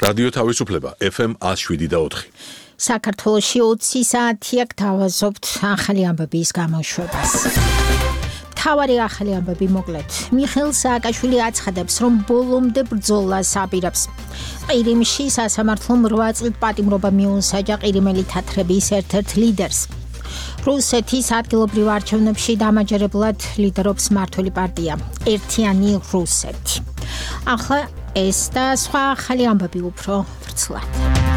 რადიო თავისუფლება FM 107.4. საქართველოში 20 საათია გთავაზობთ ახალი ამბების გამოშვებას. მთავარი ახალი ამბები მოკლედ. მიხეილ სააკაშვილი აცხადებს, რომ ბოლომდე ბრძოლას აპირებს. ყირიმში სასამართლომ 8 წლით პატიმრობა მიუსაჯა ყირიმელი თათრების ერთ-ერთ ლიდერს. რუსეთის ადგილობრივ არჩევნებში დამაჯერებლად ლიდერობს მმართველი პარტია ერთიანი რუსეთი. ახლა ეს და სხვა ახალი ამბები უფრო ვრცლად.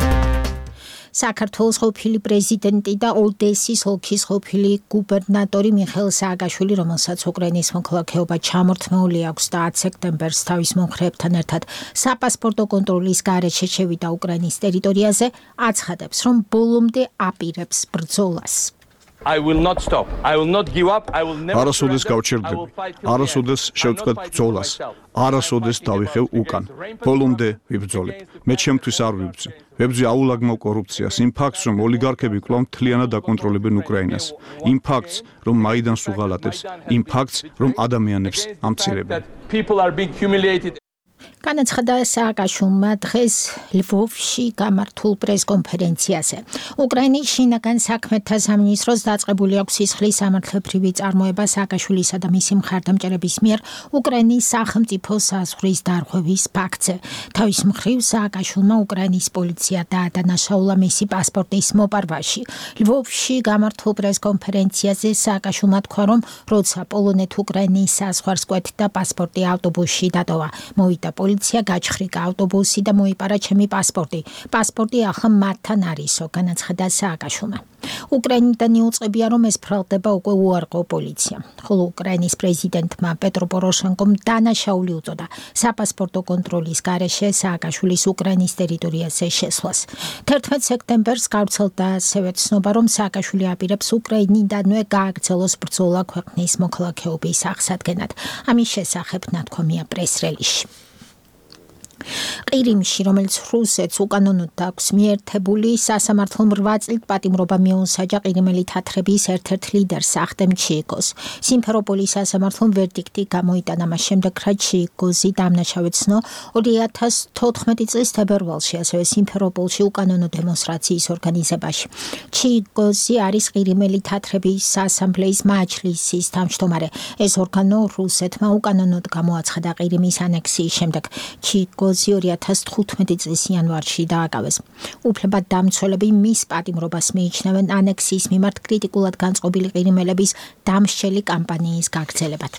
საქართველოს ყოფილი პრეზიდენტი და ოდესის ოლქის ყოფილი გუბერნატორი მიხეილ სააკაშვილი, რომელსაც უკრაინის მოქალაქეობა ჩამორთმეული აქვს და 10 სექტემბერს თავის მომხრეებთან ერთად საპასპორტო კონტროლის გარეშე შევიდა უკრაინის ტერიტორიაზე, აცხადებს, რომ ბოლომდე აპირებს ბრძოლას. I will not stop. I will not give up. I will never. არასოდეს გავჩერდები. არასოდეს შევწყვეტ ბრძოლას. არასოდეს დავიხევ უკან. ბოლომდე ვიბრძოლებ. მე ჩემთვის არ ვიბრძი. ვებრძი აულაგმო კორუფციას, იმ ფაქტს, რომ ოლიგარქები კვლავ მთლიანად აკონტროლებენ უკრაინას. იმ ფაქტს, რომ მაიდანს უღალატებს. იმ ფაქტს, რომ ადამიანებს ამცირებენ. People are being humiliated. განაცხადა სააკაშვილმა დღეს ლვოვში გამართულ პრესკონფერენციაზე. უკრაინის შინაგან საქმეთა სამინისტროს დაწყებული აქვს სისხლის სამართლებრივი წარმოება სააკაშვილისა და მისი მხარდამჭერების მიერ უკრაინის სახელმწიფო საზღვრის დარღვევის ფაქტზე. თავის მხრივ სააკაშვილმა უკრაინის პოლიცია დაადანაშაულა მისი პასპორტის მოპარვაში. ლვოვში გამართულ პრესკონფერენციაზე სააკაშვილმა თქვა, რომ როცა პოლონეთ-უკრაინის საზღვარს კვეთდა პასპორტი ავტობუსში დატოვა. მოვიდა პოლიცია გაჩხრიკა ავტობუსი და მოიპარა ჩემი პასპორტი. პასპორტი ახლა მათთან არისო, განაცხადა სააკაშვილმა. უკრაინიდან იუწყებია, რომ ეს ბრალდება უკვე უარყო პოლიცია. ხოლო უკრაინის პრეზიდენტმა პეტრო პოროშენკომ დანაშაული უწოდა საპასპორტო კონტროლის გარეშე სააკაშვილის უკრაინის ტერიტორიაზე შესვლას. 11 სექტემბერს გავრცელდა ასევე ცნობა, რომ სააკაშვილი აპირებს უკრაინიდანვე გააგრძელოს ბრძოლა ქვეყნის მოქალაქეობის აღსადგენად. ამის შესახებ ნათქვამია პრეს-რელიზში. ყირიმში, რომელიც რუსეთს უკანონოდ აქვს მიერთებული, სასამართლომ 8 წლით პატიმრობა მიუსაჯა ყირიმელი თათრების ერთ-ერთ ლიდერს ახდემ ჩიიკოს. სიმფეროპოლის სასამართლომ ვერდიქტი გამოიტანა მას შემდეგ, რაც ჩიიკოზი დამნაშავედ ცნო 2014 წლის თებერვალში, ასევე სიმფეროპოლში უკანონო დემონსტრაციის ორგანიზებაში. ჩიიკოზი არის ყირიმელი თათრების ასამბლეის მაჯლისის თავმჯდომარე. ეს ორგანო რუსეთმა უკანონოდ გამოაცხადა ყირიმის ანექსიის შემდეგ. ჩიიკოზი 2015 წლის იანვარში დააკავეს. უფლებადამცველები მის პატიმრობას მიიჩნევენ ანექსიის მიმართ კრიტიკულად განწყობილი ყირიმელების დამსჯელი კამპანიის გაგრძელებად.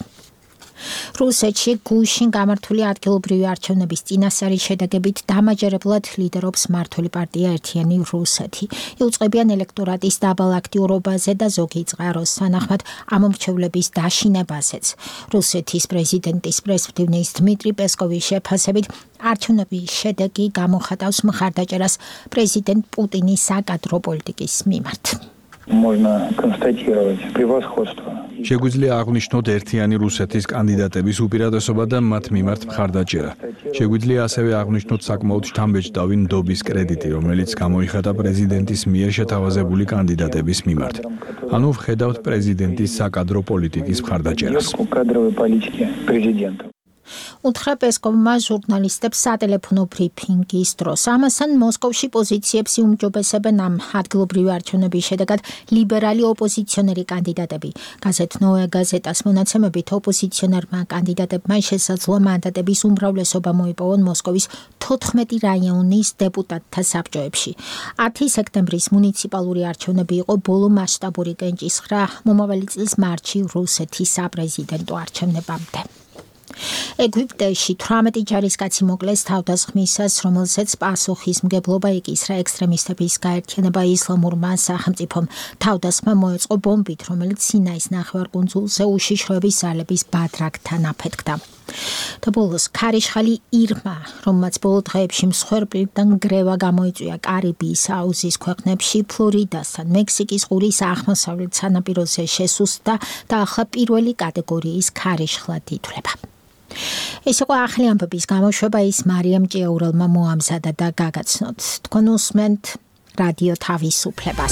რუსეთში გუშინ გამართული ადგილობრივი არჩევნების წინასწარი შედეგებით დამაჯერებლად ლიდერობს მმართველი პარტია ერთიანი რუსეთი. იუწყებიან ელექტორატის დაბალ აქტიურობაზე და ზოგი წყაროს თანახმად ამომრჩევლების დაშინებაზეც. რუსეთის პრეზიდენტის პრესვდივნის დმიტრი პესკოვის შეფასებით არჩევნების შედეგი გამოხატავს მხარდაჭერას პრეზიდენტ პუტინის საკადრო პოლიტიკის მიმართ. Можно констатировать превосходство. შეგვიძლია აღვნიშნოთ ერთიანი რუსეთის კანდიდატების უპირატესობა და მათ მიმართ მხარდაჭერა. შეგვიძლია ასევე აღვნიშნოთ საკმაოდ შთამბეჭდავი ნდობის კრედიტი, რომელიც გამოიხატა პრეზიდენტის მიერ შეთავაზებული კანდიდატების მიმართ. ანუ ვხედავთ პრეზიდენტის საკადრო პოლიტიკის მხარდაჭერას. Кадровой политики президента. უთხრა პესკოვმა ჟურნალისტებს სატელეფონო ბრიფინგის დროს. ამასთან მოსკოვში პოზიციებს იუმჯობესებენ ამ ადგილობრივი არჩევნების შედეგად ლიბერალი ოპოზიციონერი კანდიდატები. გაზეთ ნოე გაზეტას მონაცემებით ოპოზიციონერმა კანდიდატებმა შესაძლოა მანდატების უმრავლესობა მოიპოვონ მოსკოვის 14 რაიონის დეპუტატთა საბჭოებში. 10 სექტემბრის მუნიციპალური არჩევნები იყო ბოლო მასშტაბური კენჭისხრა მომავალი წლის მარტში რუსეთის საპრეზიდენტო არჩევნებამდე. ეგვიპტეში 18 ჯარისკაცი მოკლეს თავდასხმისას, რომელზეც პასუხისმგებლობა იკისრა ექსტრემისტების გაერთიანება ისლამურმა სახელმწიფომ. თავდასხმა მოეწყო ბომბით, რომელიც სინაის ნახევარკუნძულზე უშიშროების ძალების ბადრაკთან აფეთქდა. და ბოლოს ქარიშხალი ირმა, რომელმაც ბოლო დღეებში მსხვერპლიდან გრევა გამოიწვია კარიბის აუზის ქვეყნებში, ფლორიდასთან, მექსიკის ყურის აღმოსავლეთ სანაპიროზე შესუსტდა და ახლა პირველი კატეგორიის ქარიშხლად ითვლება. ეს იყო ახალი ამბების გამოშვება, ის მარიამ ჭიაურელმა მოამზადა და გაგაცნოთ. თქვენ უსმენთ რადიო თავისუფლებას.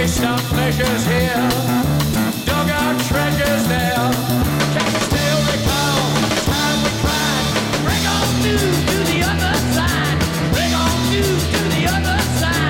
Chased our pleasures here, dug our treasures there. Can you still recall the time we cried? Bring on through to the other side. Bring on through to the other side.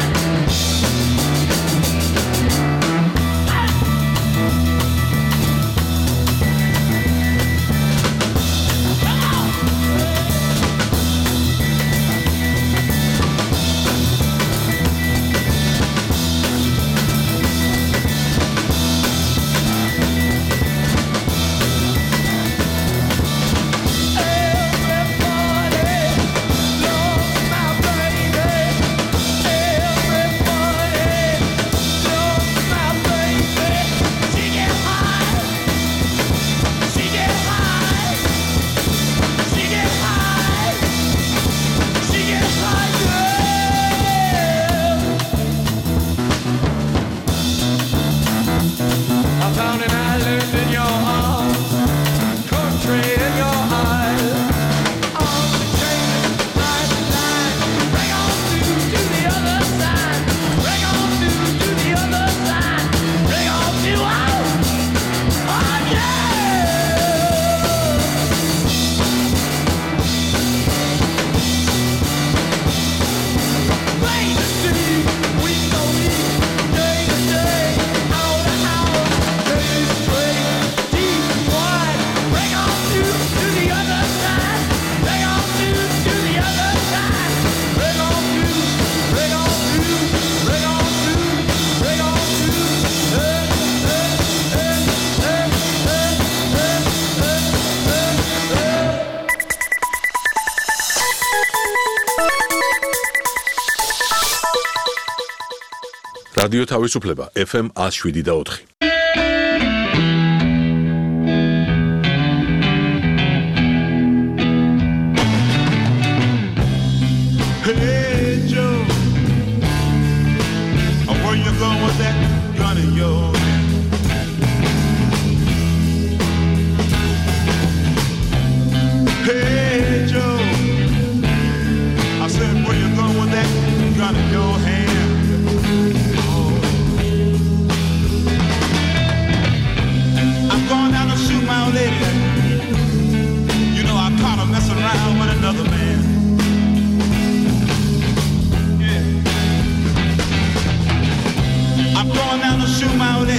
რადიო თავისუფლება FM 107.4. Hey Joe, where you going with that gun in your hand? Hey Joe, I said where you going with that gun in your hand? Going down to shoot my old lady. You know I caught her messing around with another man. Yeah. I'm going down to shoot my old lady.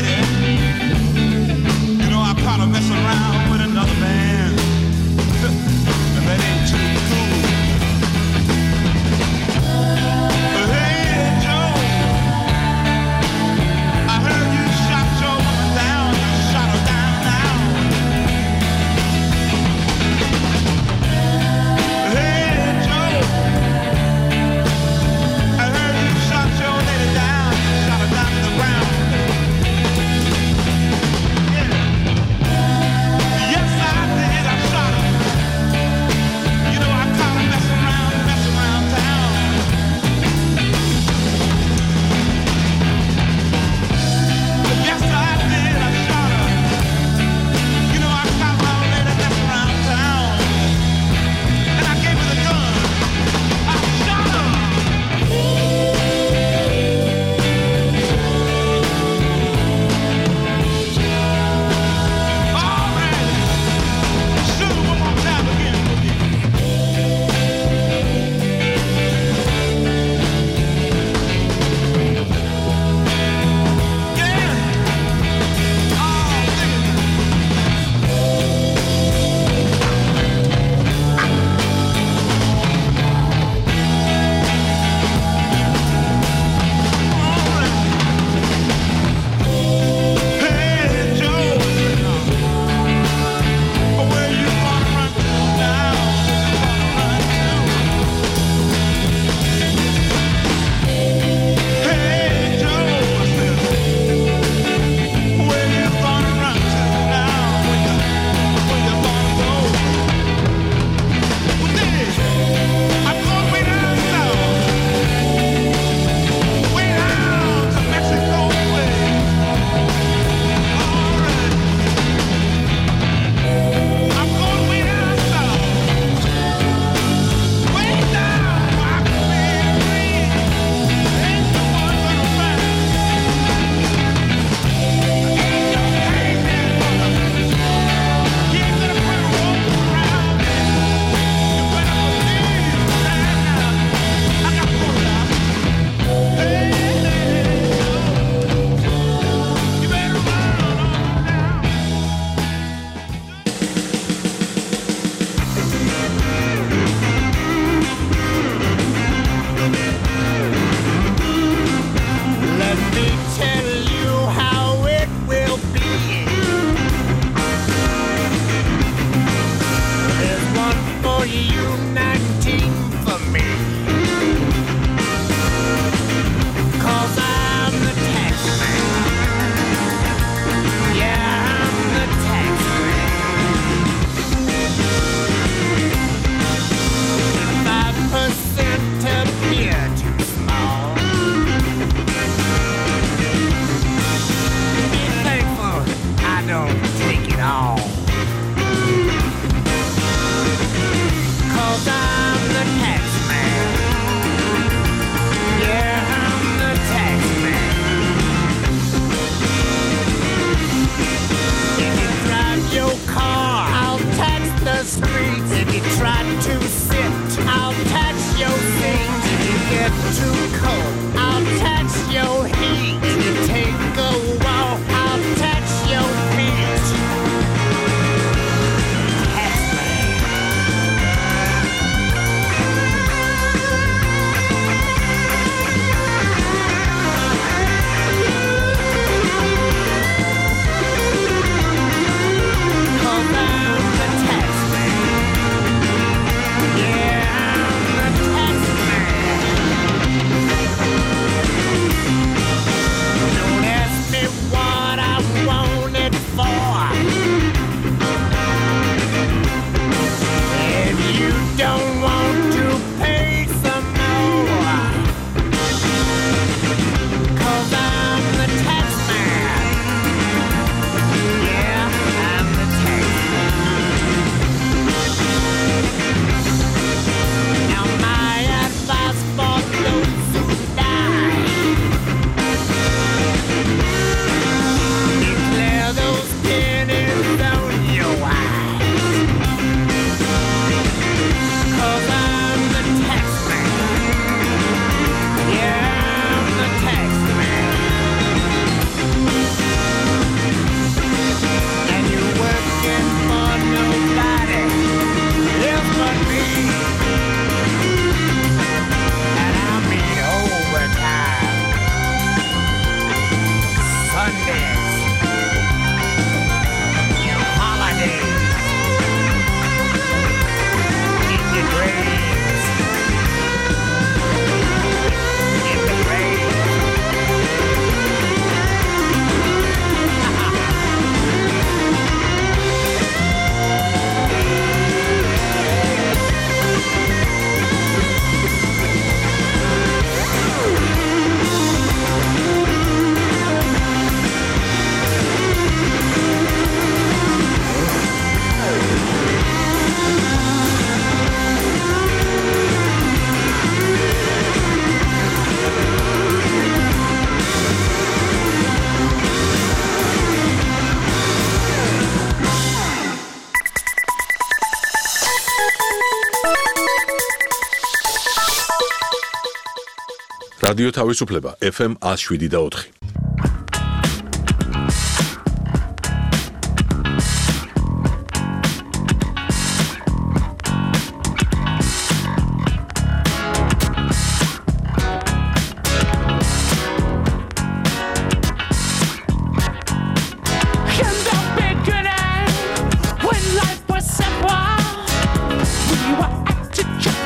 რადიო თავისუფლება FM 107.4.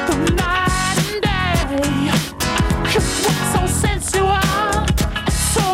So sensual, so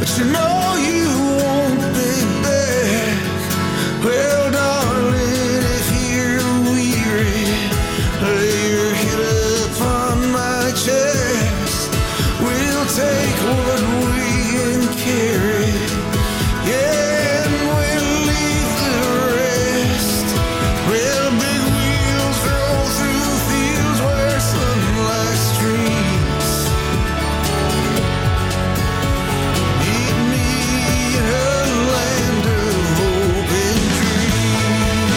but you know you won't be back. Well, darling, if you're weary, lay your head upon my chest. We'll take what we can carry, yeah, and we'll leave the rest. Well, big wheels roll through fields where sunlight streams. Meet me in a land of hope and dreams.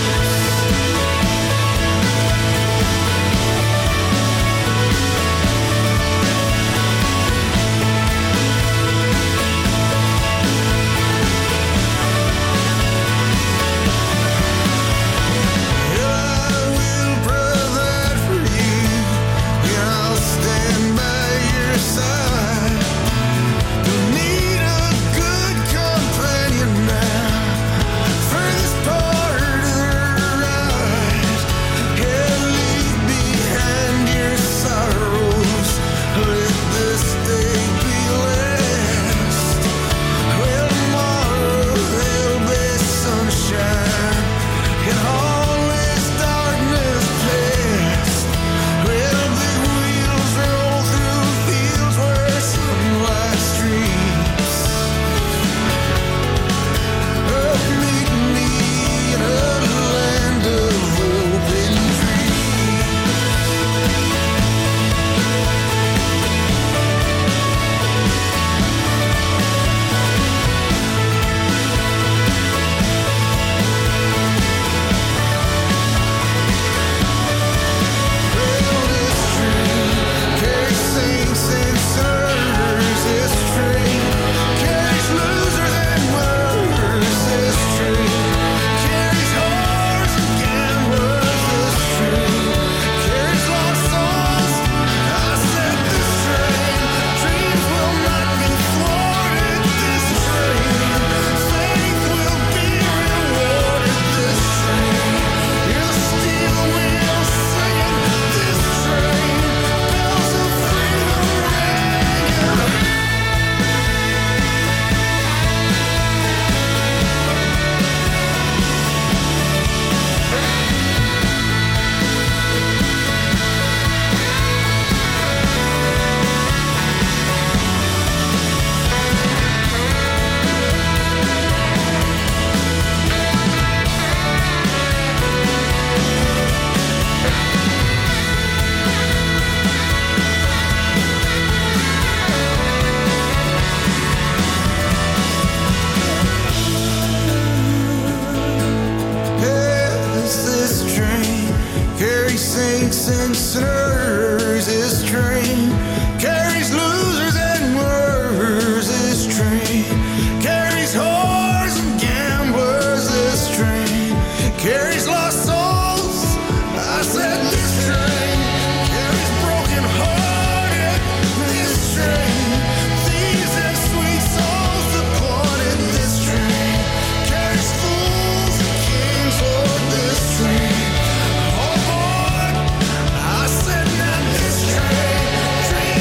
I will provide for you, and I'll stand by your side. You'll need a good companion now for this part of the ride. Yeah, leave behind your sorrows, let this day be last. Well, tomorrow there'll be sunshine, and all this darkness past. Well, big wheels roll through fields where sunlight streams. Oh, meet me in a land of hope and dreams. Well, this train carries saints and sinners. This train carries losers and winners. This train carries whores and gamblers. This train carries lost souls. I said this train, dreams will not be thwarted. This train, faith will be rewarded. This train, you'll steal wheel singing. This train, bells of freedom ringing. Yes, this train carries saints and sinners. This train carries losers and winners. This train carries whores and gamblers. This train carries lost souls. I said this train carries broken hearted. This train, thieves and sweet souls departed. This train carries fools and kings on this train. Oh boy, I said not this train. Train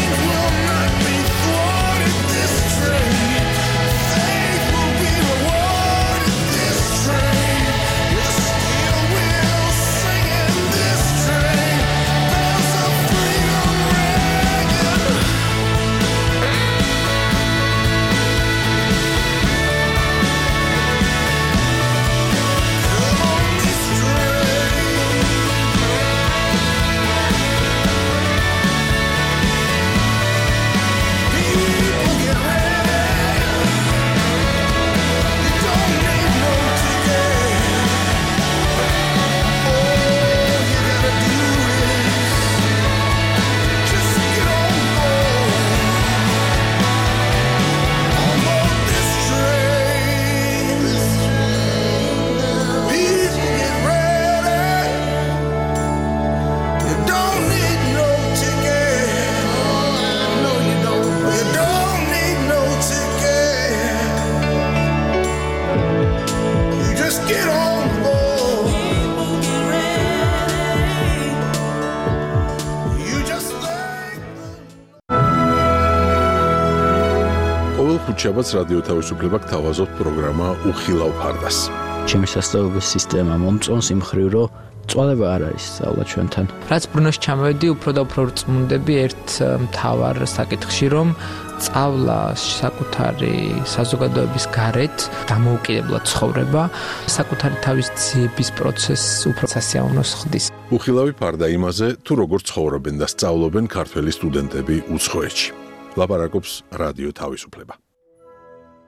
შაბათს რადიო თავისუფლება გთავაზობთ პროგრამა უხილავ ფარდას. ჩემი სასწავლებლების სისტემა მომწონს იმ მხრივ, რომ წვალება არ არის სწავლა ჩვენთან. რაც ბრუნოში ჩამოვედი, უფრო და უფრო რწმუნდები ერთ მთავარ საკითხში, რომ სწავლა საკუთარი საზოგადოების გარეთ დამოუკიდებლად ცხოვრება, საკუთარი თავის ძიების პროცესს უფრო სასიამოვნოს ხდის. უხილავი ფარდა იმაზე, თუ როგორ ცხოვრობენ და სწავლობენ ქართველი სტუდენტები უცხოეთში. ლაპარაკობს რადიო თავისუფლება.